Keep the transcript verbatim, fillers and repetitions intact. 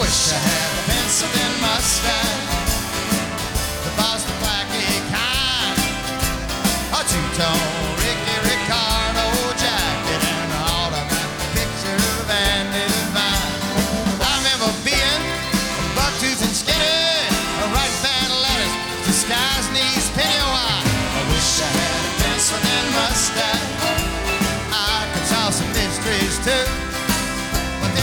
wish I had a pencil-thin mustache, the Boston blackie kind, a two-tone